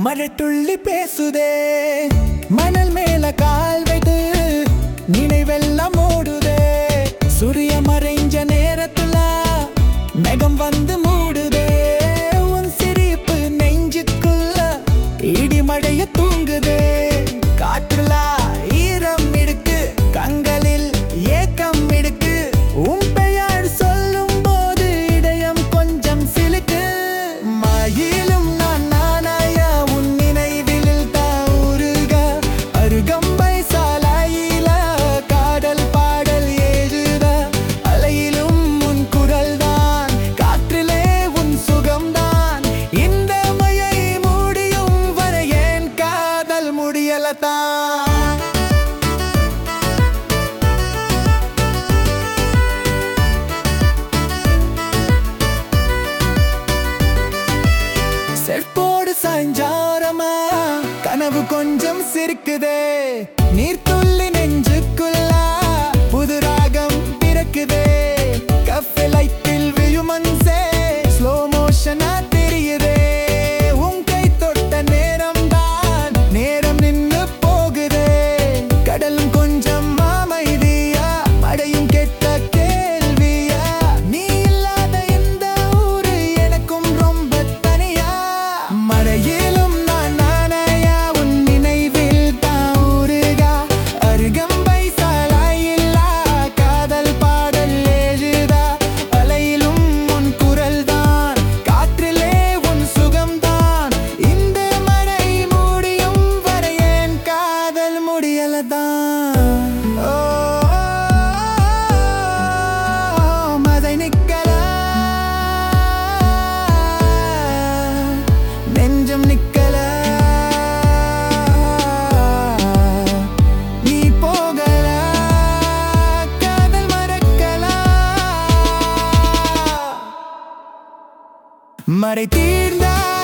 மழை துள்ளி பேசுதே மணல் மேல கால் வைத்து நினைவெல்லாம் ஓடுதே சூரிய மறைஞ்ச நேரத்துல மேகம் வந்து மூடுதே உன் சிரிப்பு நெஞ்சுக்குள்ள இடி மழைய தூங்குதே காற்றுல ஈரம் இருக்கு கண்களில் ஏக்கம் இருக்கு உன் பெயர் சொல்லும் போது இதயம் கொஞ்சம் சிலுக்கு மயிலும் நான் நானாயா உன் நினைவில் தாவுருக அருகம்பை சாலையில காதல் பாடல் எழுத அலையிலும் உன் குரல் தான் காற்றிலே உன் சுகம்தான் இந்த மழை மூடியும் வரை ஏன் காதல் முடியலதான் செப்போடு சாய்ஞ்சாரமா கனவு கொஞ்சம் சிரிக்குதே நீர்த்துள்ளி நெஞ்சுக்குள்ள புது ராகம் பிறக்குதே கஃபே லைட்டில் விழுமன்சே ஸ்லோ மோஷனா தெரியுதே உன் கை தொட்ட நேரம் தான் நேரம் நின்னு போகுதே கடலும் கொஞ்சம் அமைதியா மழையும் கெட்ட கேள்வியா நீ இல்லாத இந்த ஊரு எனக்கும் ரொம்ப தனியா மழையிலும் நான் நானாயா உன் நினைவில் தாவுருகா அருகம்பை சாலையில்லா காதல் பாடல் எழுதா அலையிலும் உன் குரல் தான் காற்றிலே உன் சுகம்தான் இந்த மழை மூடியும் வரை ஏன் காதல் முடியலதான் மழை நிக்கல நெஞ்சம் நிக்கல நீ போகல காதல் மறக்கல மறை தீர்ந்தா